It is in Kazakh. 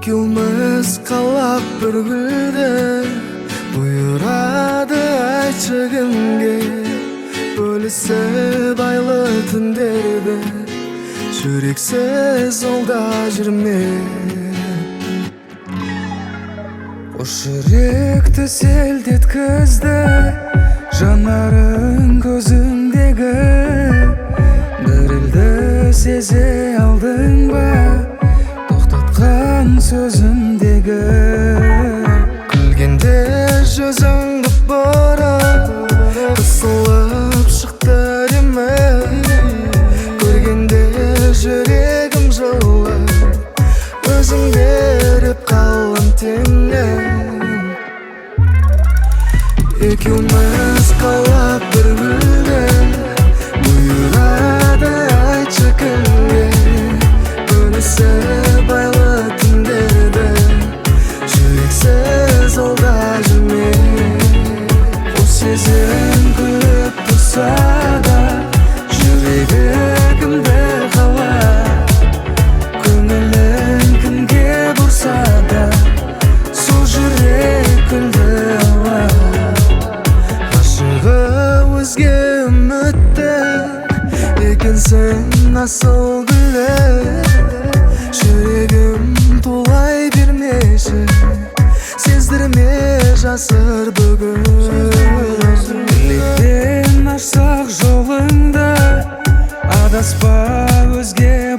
Ekimiz kalap bir gülde buyurады айтшы кімге бөлісіп айлы түндерді жүрексіз жолда жүрме қош жүректі селтеткізді жанарың көзіңдегі дірілді сезе алдың ба тоқтатқан сөзімдегі күлгенде жүзіңді бұрып қысылып шықты деме көргенде жүрегім жылып өзің беріп қалған теңнен екеуміз қалап бір гүлде бұйырады айтшы кімге бөлісіп айлы түндерді жүрексіз жолда жүрме қос сезім күліп тұрса да жүрегі кімді қалап көңілін кімге бұрса да сол жүрек күлді алап ғашығы өзге үмітті екенсің асыл гүлі жүрегім тулай бермеші сездірме жасыр бүгін неліктен ашсақ жолыңды адаспа өзге